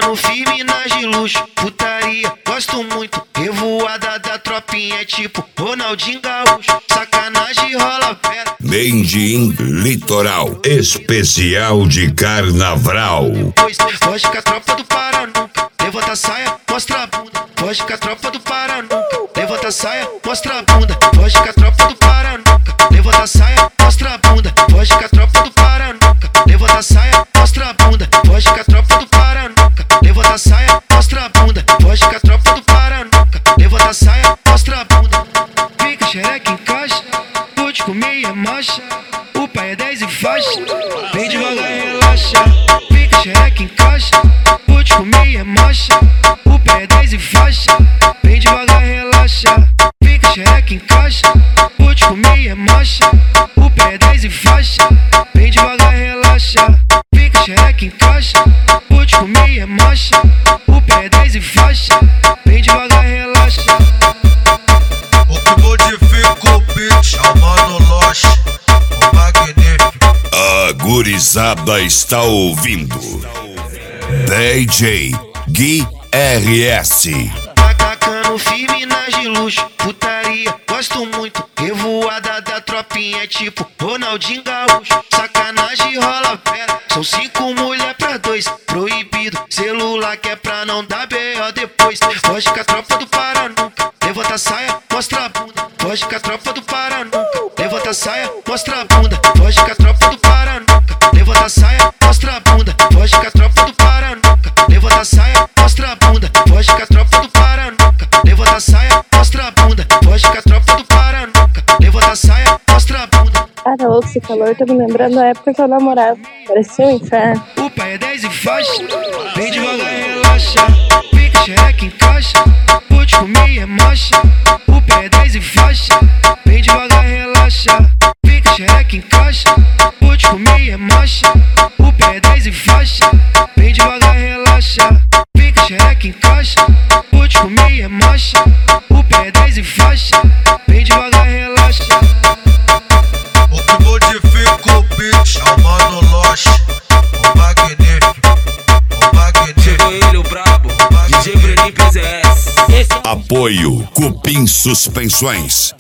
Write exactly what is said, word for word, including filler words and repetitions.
Tacando firme nas de luxo, putaria, gosto muito. Revoada da tropinha, tipo Ronaldinho Gaúcho. Sacanagem rola pera. Made in Litoral, especial de carnaval. Pois foge com a tropa do Pará nunca. Levanta a saia, mostra a bunda. Foge com a tropa do Pará nunca. Levanta a saia, mostra a bunda. Foge com a tropa do Pará nunca. Levanta a saia, mostra a bunda. Foge com a tropa do Pará nunca. Levanta a saia, mostra a bunda. Foge com a tropa do Pará nunca. Levanta a saia, mostra a bunda. Foge com a tropa do Pará nunca. Levanta a saia, mostra a bunda. Fica xereca em caixa, vou te comer e é marcha. O pai é dez e faixa, vem devagar e relaxa. Fica xereca em caixa, vou te comer e é marcha. O pai é dez e faixa, vem devagar e relaxa. Fica xereca em caixa, vou te comer e é marcha. O pai é dez e faixa, vem devagar e relaxa. Fica xereca em caixa, vou te comer e é marcha. O pai é dez e faixa, vem devagar e relaxa. O que modifica o beat é o Mano Loche, o magnífico. A gurizada está ouvindo D J Gui R S. Tacando firme nas de luxo, putaria, gosto muito. Revoada da tropinha, tipo Ronaldinho Gaúcho. Sacanagem rola pera. São cinco mulher pra dois, proibido. Celular que é pra não dar B O depois. Foge com a tropa do Pará nunca. Levanta a saia, mostra a bunda. Foge com a tropa do Pará nunca. Levanta a saia, mostra a bunda. Foge com a tropa do Pará nunca. Levanta a saia, mostra a bunda. Foge com a tropa do Pará nunca. Levanta a saia, mostra a bunda. Foge com a tropa do Pará nunca. Levanta a saia, mostra a bunda. Foge com a tropa do Pará nunca. Levanta a saia, mostra a bunda. Ah, tá louco, esse calor tá me lembrando a época que eu namorava. Parecia um inferno. O pai é dez e faixa, vem devagar e relaxa. Fica xereca em caixa, vou te comer e é marcha. O pai é dez e faixa, vem devagar e relaxa. Fica xereca em caixa, vou te comer e é marcha. O pai é dez e faixa, vem devagar e relaxa. Fica xereca em caixa, vou te comer e é marcha. O pai é dez e faixa, vem devagar e relaxa. O que modifica o beat é o Mano Loche, o magnífico. O magnífico. Chegou ele, o brabo, D J Breninho P Z S. Apoio Cupim Suspensões.